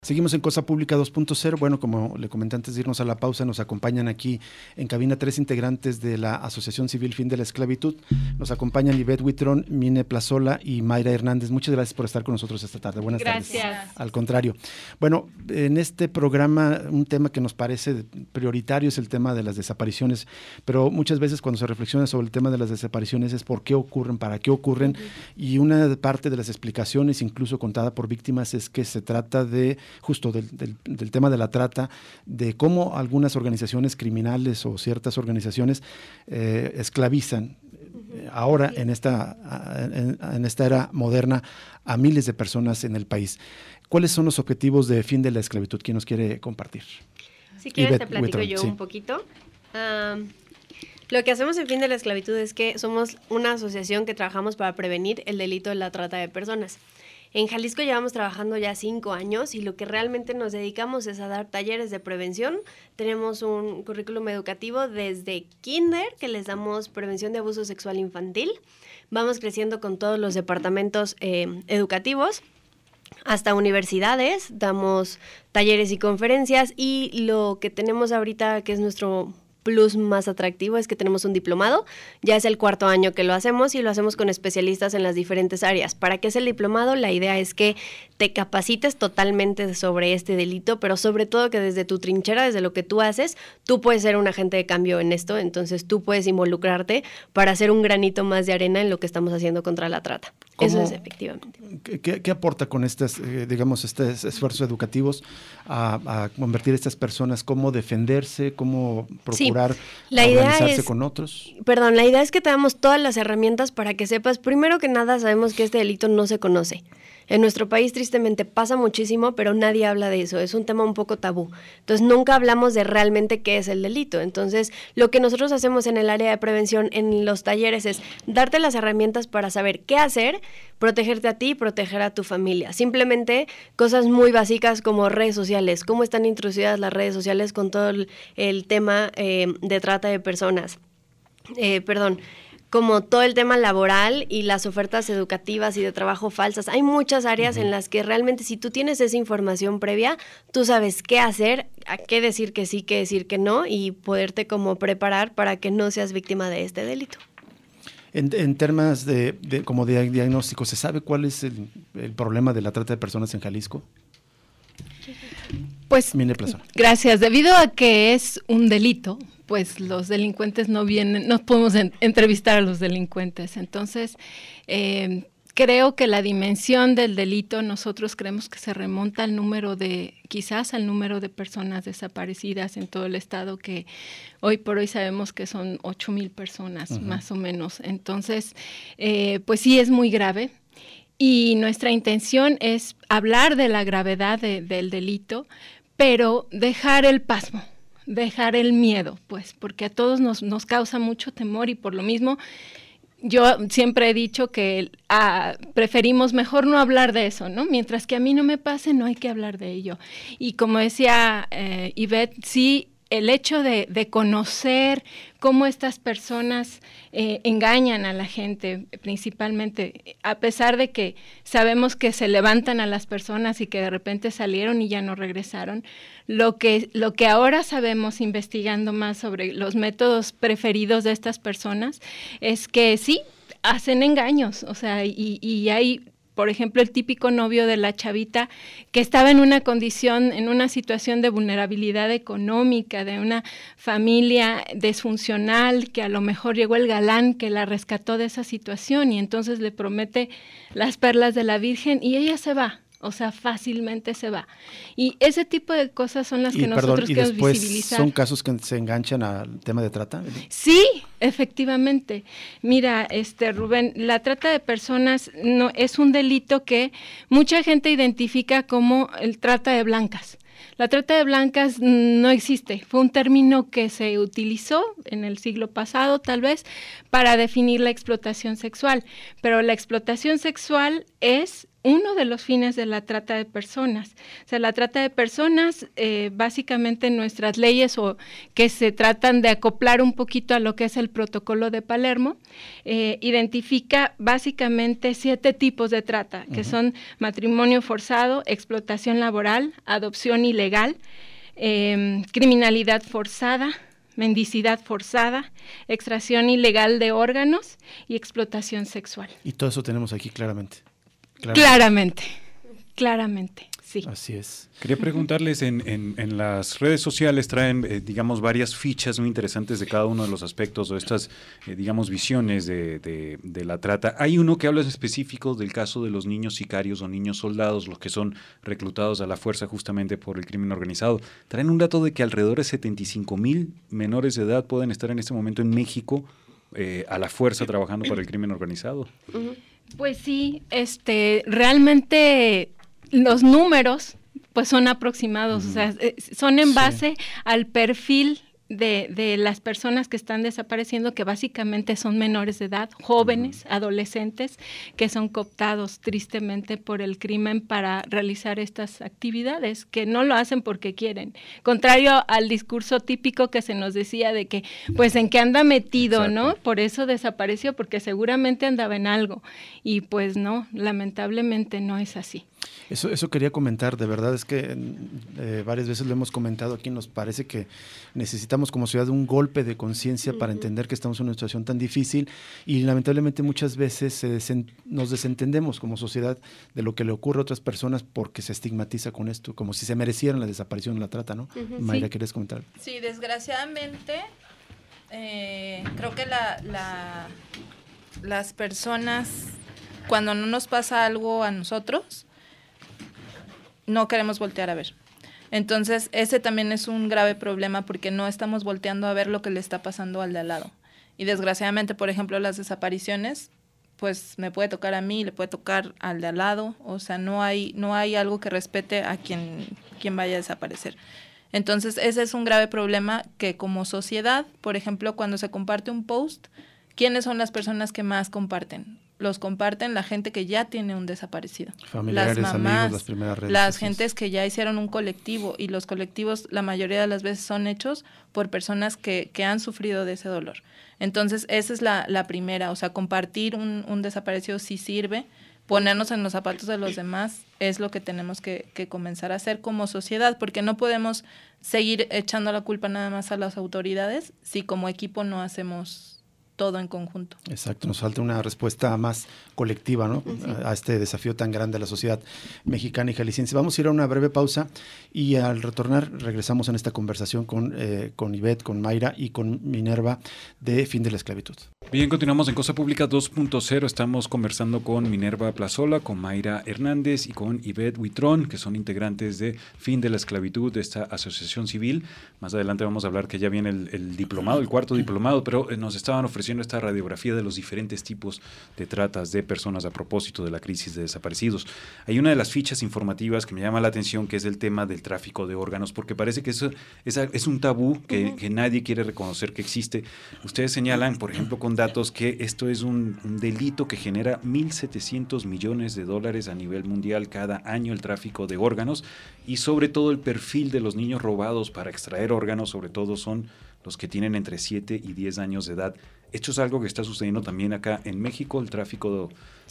Seguimos en Cosa Pública 2.0. Bueno, como le comenté antes de irnos a la pausa, nos acompañan aquí en cabina 3 integrantes de la Asociación Civil Fin de la Esclavitud. Nos acompañan Ivette Huitrón, Mine Plazola y Mayra Hernández. Muchas gracias por estar con nosotros esta tarde. Buenas tardes. Gracias. Al contrario. Bueno, en este programa un tema que nos parece prioritario es el tema de las desapariciones, pero muchas veces cuando se reflexiona sobre el tema de las desapariciones es por qué ocurren, para qué ocurren, y una parte de las explicaciones, incluso contada por víctimas, es que se trata de justo del tema de la trata, de cómo algunas organizaciones criminales o ciertas organizaciones esclavizan ahora en esta era moderna a miles de personas en el país. ¿Cuáles son los objetivos de Fin de la Esclavitud? ¿Quién nos quiere compartir? Si quieres Ivette te platico Huitrón, yo sí. un poquito. Lo que hacemos en Fin de la Esclavitud es que somos una asociación que trabajamos para prevenir el delito de la trata de personas. En Jalisco llevamos trabajando ya 5 años y lo que realmente nos dedicamos es a dar talleres de prevención. Tenemos un currículum educativo desde kinder, que les damos prevención de abuso sexual infantil. Vamos creciendo con todos los departamentos educativos. Hasta universidades, damos talleres y conferencias, y lo que tenemos ahorita, que es nuestro plus más atractivo, es que tenemos un diplomado. Ya es el 4º año que lo hacemos y lo hacemos con especialistas en las diferentes áreas. ¿Para qué es el diplomado? La idea es que te capacites totalmente sobre este delito, pero sobre todo que desde tu trinchera, desde lo que tú haces, tú puedes ser un agente de cambio en esto, entonces tú puedes involucrarte para hacer un granito más de arena en lo que estamos haciendo contra la trata. Eso es efectivamente. ¿Qué aporta con estos esfuerzos educativos a convertir a estas personas? ¿Cómo defenderse? ¿Cómo procurar organizarse con otros? La idea es que te damos todas las herramientas para que sepas, primero que nada, sabemos que este delito no se conoce. En nuestro país, tristemente, pasa muchísimo, pero nadie habla de eso. Es un tema un poco tabú. Entonces, nunca hablamos de realmente qué es el delito. Entonces, lo que nosotros hacemos en el área de prevención, en los talleres, es darte las herramientas para saber qué hacer, protegerte a ti y proteger a tu familia. Simplemente cosas muy básicas como redes sociales. ¿Cómo están introducidas las redes sociales con todo el tema de trata de personas? Como todo el tema laboral y las ofertas educativas y de trabajo falsas. Hay muchas áreas en las que realmente, si tú tienes esa información previa, tú sabes qué hacer, a qué decir que sí, qué decir que no, y poderte como preparar para que no seas víctima de este delito. En temas de diagnóstico, ¿se sabe cuál es el problema de la trata de personas en Jalisco? Pues, gracias. Debido a que es un delito, pues los delincuentes no podemos entrevistar a los delincuentes. Entonces, creo que la dimensión del delito, nosotros creemos que se remonta quizás al número de personas desaparecidas en todo el estado, que hoy por hoy sabemos que son 8,000 personas, más o menos. Entonces, pues sí es muy grave. Y nuestra intención es hablar de la gravedad del delito, pero dejar el pasmo, dejar el miedo, pues, porque a todos nos causa mucho temor, y por lo mismo yo siempre he dicho que preferimos mejor no hablar de eso, ¿no? Mientras que a mí no me pase, no hay que hablar de ello. Y como decía Ivette, sí, el hecho de conocer cómo estas personas engañan a la gente, principalmente, a pesar de que sabemos que se levantan a las personas y que de repente salieron y ya no regresaron, lo que ahora sabemos, investigando más sobre los métodos preferidos de estas personas, es que sí, hacen engaños, o sea, y hay, por ejemplo, el típico novio de la chavita que estaba en una situación de vulnerabilidad económica, de una familia disfuncional, que a lo mejor llegó el galán que la rescató de esa situación y entonces le promete las perlas de la Virgen y ella se va. O sea, fácilmente se va. Y ese tipo de cosas son las que nosotros queremos visibilizar. ¿Son casos que se enganchan al tema de trata? Sí, efectivamente. Mira, Rubén, la trata de personas no es un delito que mucha gente identifica como el trata de blancas. La trata de blancas no existe, fue un término que se utilizó en el siglo pasado, tal vez, para definir la explotación sexual, pero la explotación sexual es uno de los fines de la trata de personas. O sea, la trata de personas, básicamente nuestras leyes o que se tratan de acoplar un poquito a lo que es el protocolo de Palermo, identifica básicamente 7 tipos de trata, que son matrimonio forzado, explotación laboral, adopción ilegal, criminalidad forzada, mendicidad forzada, extracción ilegal de órganos y explotación sexual. Y todo eso tenemos aquí claramente. Claramente, sí. Así es. Quería preguntarles, en las redes sociales traen, digamos, varias fichas muy interesantes de cada uno de los aspectos o estas, digamos, visiones de la trata. Hay uno que habla en específico del caso de los niños sicarios o niños soldados, los que son reclutados a la fuerza justamente por el crimen organizado. Traen un dato de que alrededor de 75,000 menores de edad pueden estar en este momento en México a la fuerza trabajando para el crimen organizado. Uh-huh. Pues sí, realmente los números pues son aproximados, o sea, son en base al perfil de las personas que están desapareciendo, que básicamente son menores de edad, jóvenes, adolescentes, que son cooptados tristemente por el crimen para realizar estas actividades, que no lo hacen porque quieren. Contrario al discurso típico que se nos decía de que, pues, ¿en qué anda metido, no? Por eso desapareció, porque seguramente andaba en algo. Y pues no, lamentablemente no es así. Eso quería comentar, de verdad es que varias veces lo hemos comentado aquí, nos parece que necesitamos como sociedad un golpe de conciencia para entender que estamos en una situación tan difícil y lamentablemente muchas veces nos desentendemos como sociedad de lo que le ocurre a otras personas porque se estigmatiza con esto, como si se merecieran la desaparición o la trata, ¿no? Mayra, sí. ¿quieres comentar? Sí, desgraciadamente creo que las personas, cuando no nos pasa algo a nosotros, no queremos voltear a ver. Entonces, ese también es un grave problema porque no estamos volteando a ver lo que le está pasando al de al lado. Y desgraciadamente, por ejemplo, las desapariciones, pues me puede tocar a mí, le puede tocar al de al lado. O sea, no hay algo que respete a quien vaya a desaparecer. Entonces, ese es un grave problema que como sociedad, por ejemplo, cuando se comparte un post, ¿quiénes son las personas que más comparten? Los comparten la gente que ya tiene un desaparecido. Familiares, las mamás, amigos, las primeras redes. las gentes que ya hicieron un colectivo, y los colectivos la mayoría de las veces son hechos por personas que han sufrido de ese dolor. Entonces, esa es la primera, o sea, compartir un desaparecido sí sirve, ponernos en los zapatos de los demás es lo que tenemos que comenzar a hacer como sociedad, porque no podemos seguir echando la culpa nada más a las autoridades si como equipo no hacemos todo en conjunto. Exacto, nos falta una respuesta más colectiva, ¿no? A este desafío tan grande de la sociedad mexicana y jalisciense. Vamos a ir a una breve pausa y al retornar regresamos en esta conversación con Ivette, con Mayra y con Minerva de Fin de la Esclavitud. Bien, continuamos en Cosa Pública 2.0. Estamos conversando con Minerva Plazola, con Mayra Hernández y con Ivette Huitrón, que son integrantes de Fin de la Esclavitud, de esta asociación civil. Más adelante vamos a hablar que ya viene el diplomado, el cuarto diplomado, pero nos estaban ofreciendo esta radiografía de los diferentes tipos de tratas de personas a propósito de la crisis de desaparecidos. Hay una de las fichas informativas que me llama la atención, que es el tema del tráfico de órganos, porque parece que eso es un tabú que nadie quiere reconocer que existe. Ustedes señalan, por ejemplo, con datos que esto es un delito que genera $1,700 millones a nivel mundial cada año, el tráfico de órganos, y sobre todo el perfil de los niños robados para extraer órganos, sobre todo son los que tienen entre 7 y 10 años de edad. Esto es algo que está sucediendo también acá en México, el tráfico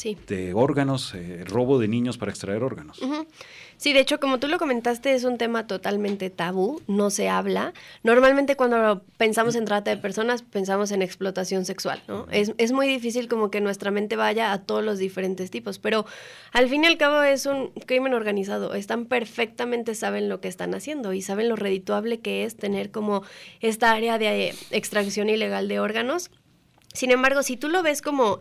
de órganos, robo de niños para extraer órganos. Sí, de hecho, como tú lo comentaste, es un tema totalmente tabú, no se habla. Normalmente cuando pensamos en trata de personas, pensamos en explotación sexual, ¿no? Es muy difícil como que nuestra mente vaya a todos los diferentes tipos, pero al fin y al cabo es un crimen organizado. Perfectamente saben lo que están haciendo y saben lo redituable que es tener como esta área de extracción ilegal de órganos. Sin embargo, si tú lo ves como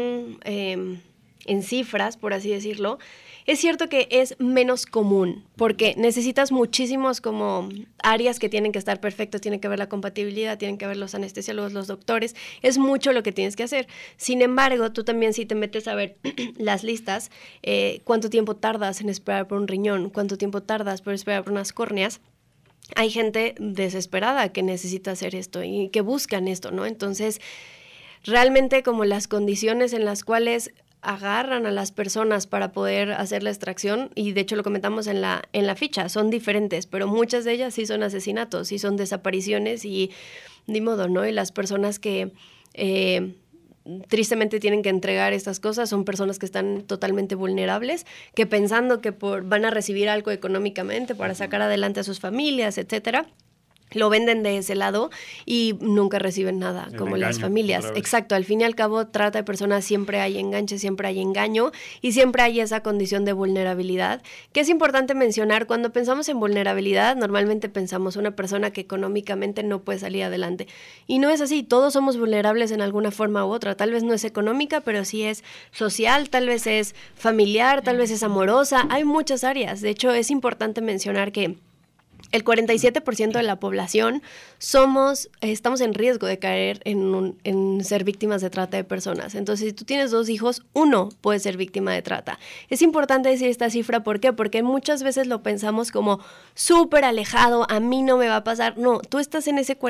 en cifras, por así decirlo, es cierto que es menos común, porque necesitas muchísimos como áreas que tienen que estar perfectas, tiene que haber la compatibilidad, tienen que haber los anestesiólogos, los doctores, es mucho lo que tienes que hacer. Sin embargo, tú también si te metes a ver las listas, cuánto tiempo tardas en esperar por un riñón, cuánto tiempo tardas por esperar por unas córneas. Hay gente desesperada que necesita hacer esto y que buscan esto, ¿no? Entonces, realmente como las condiciones en las cuales agarran a las personas para poder hacer la extracción, y de hecho lo comentamos en la ficha, son diferentes, pero muchas de ellas sí son asesinatos, sí son desapariciones y ni modo, ¿no? Y las personas que tristemente tienen que entregar estas cosas son personas que están totalmente vulnerables, que pensando que van a recibir algo económicamente para sacar adelante a sus familias, etcétera, lo venden de ese lado y nunca reciben nada, como las familias. Exacto, al fin y al cabo, trata de personas, siempre hay enganche, siempre hay engaño y siempre hay esa condición de vulnerabilidad, que es importante mencionar. Cuando pensamos en vulnerabilidad, normalmente pensamos una persona que económicamente no puede salir adelante. Y no es así, todos somos vulnerables en alguna forma u otra. Tal vez no es económica, pero sí es social, tal vez es familiar, tal vez es amorosa. Hay muchas áreas. De hecho, es importante mencionar que el 47% de la población estamos en riesgo de caer en ser víctimas de trata de personas. Entonces, si tú tienes 2 hijos, 1 puede ser víctima de trata. Es importante decir esta cifra, ¿por qué? Porque muchas veces lo pensamos como súper alejado, a mí no me va a pasar. No, tú estás en ese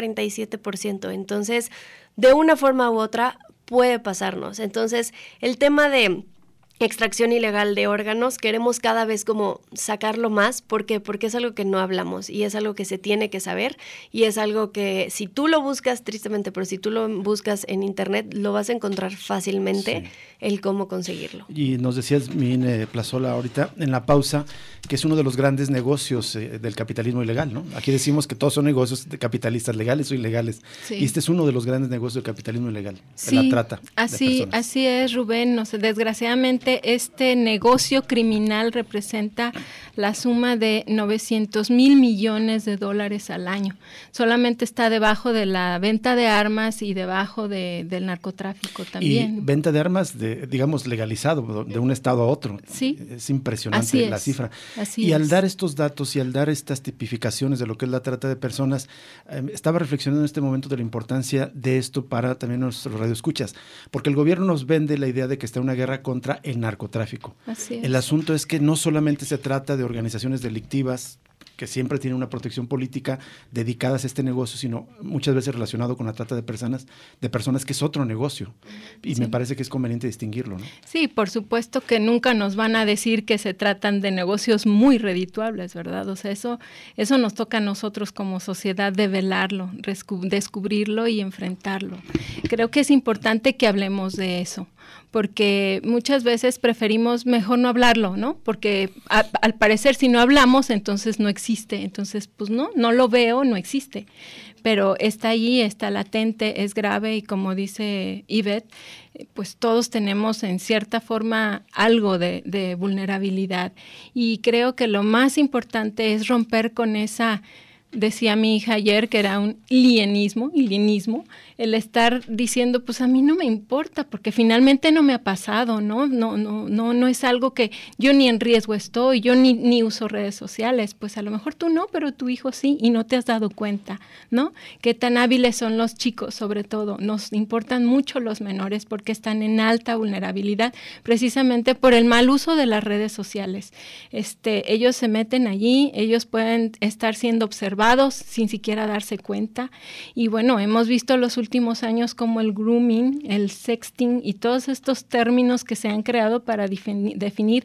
47%. Entonces, de una forma u otra, puede pasarnos. Entonces, el tema de extracción ilegal de órganos, queremos cada vez como sacarlo más. ¿Por qué? Porque es algo que no hablamos y es algo que se tiene que saber y es algo que si tú lo buscas, tristemente, pero si tú lo buscas en internet, lo vas a encontrar fácilmente, el cómo conseguirlo. Y nos decías, Mine Plazola, ahorita en la pausa, que es uno de los grandes negocios del capitalismo ilegal, ¿no? Aquí decimos que todos son negocios de capitalistas, legales o ilegales. Sí. Y este es uno de los grandes negocios del capitalismo ilegal, la trata de personas. Así es, Rubén. No sé, desgraciadamente este negocio criminal representa la suma de 900,000 millones de dólares al año. Solamente está debajo de la venta de armas y debajo del narcotráfico también. Y venta de armas, digamos, legalizado de un estado a otro. Sí. Es impresionante la cifra. Y al dar estos datos y al dar estas tipificaciones de lo que es la trata de personas, estaba reflexionando en este momento de la importancia de esto para también nuestros radioescuchas, porque el gobierno nos vende la idea de que está una guerra contra el narcotráfico. Así es. El asunto es que no solamente se trata de organizaciones delictivas que siempre tienen una protección política dedicadas a este negocio, sino muchas veces relacionado con la trata de personas que es otro negocio. Y me parece que es conveniente distinguirlo, ¿no? Sí, por supuesto que nunca nos van a decir que se tratan de negocios muy redituables, ¿verdad? O sea, eso nos toca a nosotros como sociedad develarlo, descubrirlo y enfrentarlo. Creo que es importante que hablemos de eso, porque muchas veces preferimos mejor no hablarlo, ¿no? Porque al parecer si no hablamos, entonces no existe. Entonces, pues no lo veo, no existe. Pero está allí, está latente, es grave y como dice Ivette, pues todos tenemos en cierta forma algo de vulnerabilidad. Y creo que lo más importante es romper con esa... Decía mi hija ayer que era un alienismo, el estar diciendo, pues a mí no me importa, porque finalmente no me ha pasado, ¿no? No es algo que yo ni en riesgo estoy, yo ni uso redes sociales, pues a lo mejor tú no, pero tu hijo sí, y no te has dado cuenta, ¿no? Qué tan hábiles son los chicos, sobre todo. Nos importan mucho los menores porque están en alta vulnerabilidad, precisamente por el mal uso de las redes sociales. Ellos se meten allí, ellos pueden estar siendo observados sin siquiera darse cuenta. Y bueno, hemos visto los últimos años como el grooming, el sexting y todos estos términos que se han creado para definir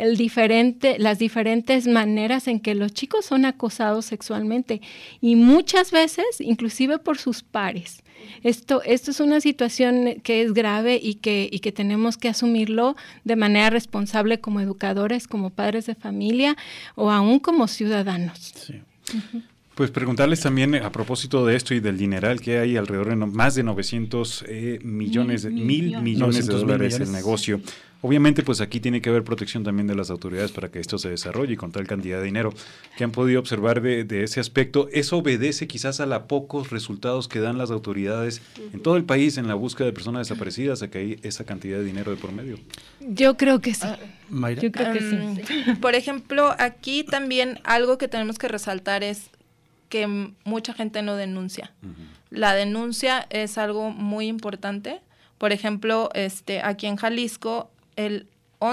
las diferentes maneras en que los chicos son acosados sexualmente y muchas veces inclusive por sus pares. Esto es una situación que es grave y que tenemos que asumirlo de manera responsable como educadores, como padres de familia o aún como ciudadanos. Sí. Uh-huh. Pues preguntarles también a propósito de esto y del dineral que hay alrededor de más de 900 millones de dólares el negocio. Obviamente, pues aquí tiene que haber protección también de las autoridades para que esto se desarrolle con tal cantidad de dinero que han podido observar de ese aspecto. ¿Eso obedece quizás a los pocos resultados que dan las autoridades en todo el país en la búsqueda de personas desaparecidas, a que hay esa cantidad de dinero de por medio? Yo creo que sí. Mayra. Yo creo que sí. Por ejemplo, aquí también algo que tenemos que resaltar es que mucha gente no denuncia. Uh-huh. La denuncia es algo muy importante. Por ejemplo, aquí en Jalisco, el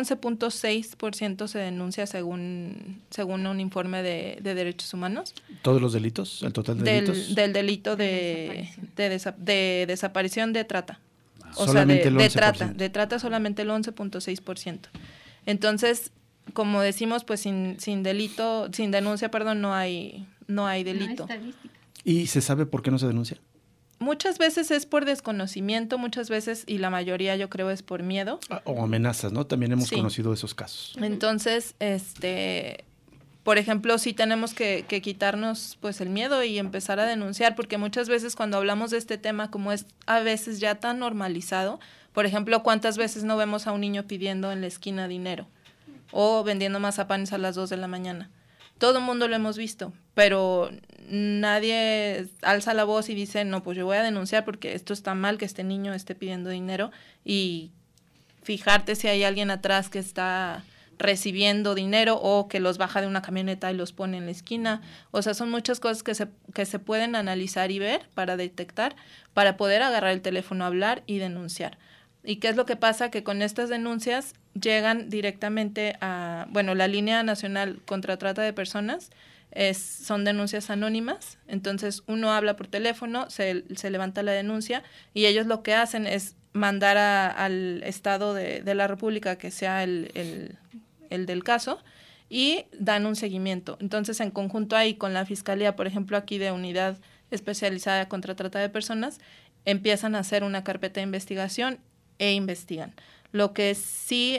11.6% se denuncia según un informe de derechos humanos. ¿Todos los delitos? ¿El total de delitos? Del delito de desaparición de trata. O solamente sea, el 11%. de trata solamente el 11.6%. Entonces, como decimos, pues sin delito, sin denuncia, perdón, no hay delito. ¿Y se sabe por qué no se denuncia? Muchas veces es por desconocimiento, muchas veces, y la mayoría yo creo es por miedo. O amenazas, ¿no? También hemos conocido esos casos. Entonces, por ejemplo, sí tenemos que quitarnos pues el miedo y empezar a denunciar, porque muchas veces cuando hablamos de este tema, como es a veces ya tan normalizado, por ejemplo, ¿cuántas veces no vemos a un niño pidiendo en la esquina dinero o vendiendo mazapanes a las 2 de la mañana? Todo el mundo lo hemos visto, pero nadie alza la voz y dice, no, pues yo voy a denunciar porque esto está mal que este niño esté pidiendo dinero, y fijarte si hay alguien atrás que está recibiendo dinero o que los baja de una camioneta y los pone en la esquina. O sea, son muchas cosas que se pueden analizar y ver para detectar, para poder agarrar el teléfono, hablar y denunciar. ¿Y qué es lo que pasa? Que con estas denuncias llegan directamente a, bueno, la Línea Nacional contra Trata de Personas, son denuncias anónimas. Entonces uno habla por teléfono, se levanta la denuncia y ellos lo que hacen es mandar al Estado de la República que sea el del caso, y dan un seguimiento. Entonces, en conjunto ahí con la Fiscalía, por ejemplo, aquí de Unidad Especializada contra Trata de Personas, empiezan a hacer una carpeta de investigación e investigan. Lo que sí,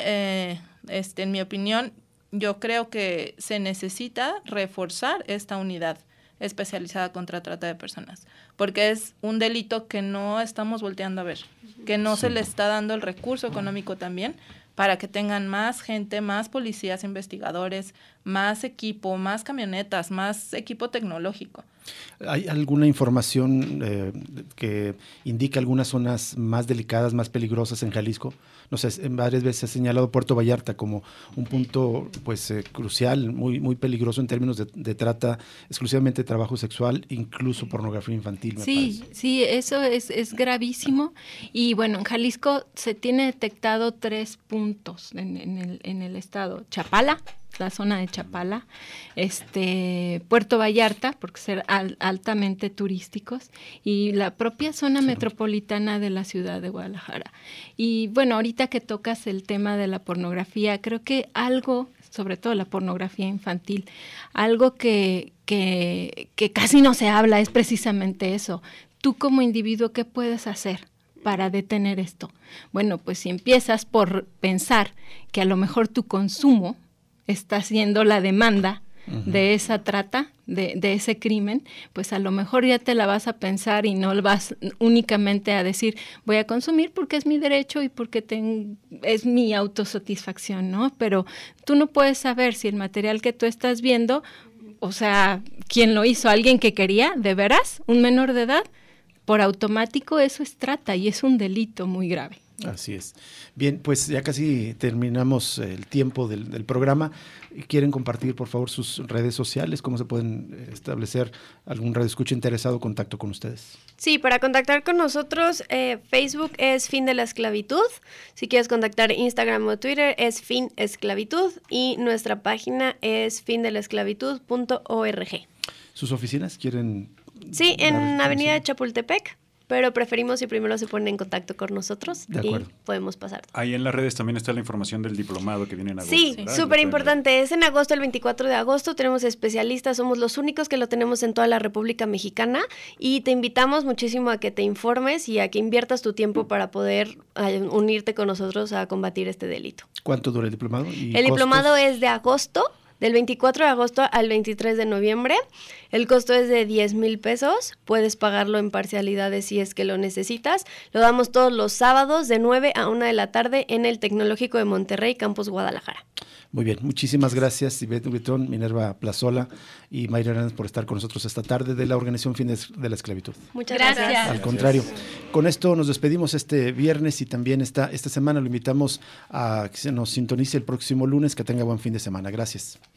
en mi opinión, yo creo que se necesita reforzar esta unidad especializada contra trata de personas, porque es un delito que no estamos volteando a ver, que no se le está dando el recurso económico también para que tengan más gente, más policías, investigadores, más equipo, más camionetas, más equipo tecnológico. ¿Hay alguna información que indique algunas zonas más delicadas, más peligrosas en Jalisco? No sé, varias veces se ha señalado Puerto Vallarta como un punto pues crucial, muy, muy peligroso en términos de trata, exclusivamente de trabajo sexual, incluso pornografía infantil, me parece. Sí, eso es gravísimo. Y bueno, en Jalisco se tiene detectado 3 puntos en el estado. Chapala, la zona de Chapala, Puerto Vallarta, porque ser altamente turísticos, y la propia zona metropolitana de la ciudad de Guadalajara. Y bueno, ahorita que tocas el tema de la pornografía, creo que algo, sobre todo la pornografía infantil, algo que casi no se habla es precisamente eso. Tú como individuo, ¿qué puedes hacer para detener esto? Bueno, pues si empiezas por pensar que a lo mejor tu consumo está siendo la demanda de esa trata, de ese crimen, pues a lo mejor ya te la vas a pensar y no vas únicamente a decir, voy a consumir porque es mi derecho y porque es mi autosatisfacción, ¿no? Pero tú no puedes saber si el material que tú estás viendo, o sea, ¿quién lo hizo? ¿Alguien que quería? ¿De veras? ¿Un menor de edad? Por automático eso es trata y es un delito muy grave. Así es. Bien, pues ya casi terminamos el tiempo del programa. ¿Quieren compartir, por favor, sus redes sociales? ¿Cómo se pueden establecer algún radioescucha interesado contacto con ustedes? Sí, para contactar con nosotros, Facebook es Fin de la Esclavitud. Si quieres contactar Instagram o Twitter es Fin Esclavitud y nuestra página es findelaesclavitud.org. ¿Sus oficinas quieren? Sí, en Avenida de Chapultepec, pero preferimos si primero se ponen en contacto con nosotros y podemos pasar. Ahí en las redes también está la información del diplomado que viene en agosto. Sí, súper importante. Es en agosto, el 24 de agosto. Tenemos especialistas, somos los únicos que lo tenemos en toda la República Mexicana y te invitamos muchísimo a que te informes y a que inviertas tu tiempo para poder unirte con nosotros a combatir este delito. ¿Cuánto dura el diplomado? El diplomado es de agosto. Del 24 de agosto al 23 de noviembre, el costo es de 10,000 pesos, puedes pagarlo en parcialidades si es que lo necesitas. Lo damos todos los sábados de 9 a 1 de la tarde en el Tecnológico de Monterrey, Campus Guadalajara. Muy bien, muchísimas gracias Ivette Huitrón, Minerva Plazola y Mayra Hernández por estar con nosotros esta tarde de la Organización Fin de la Esclavitud. Muchas gracias. Al contrario, con esto nos despedimos este viernes y también esta semana lo invitamos a que se nos sintonice el próximo lunes, que tenga buen fin de semana. Gracias.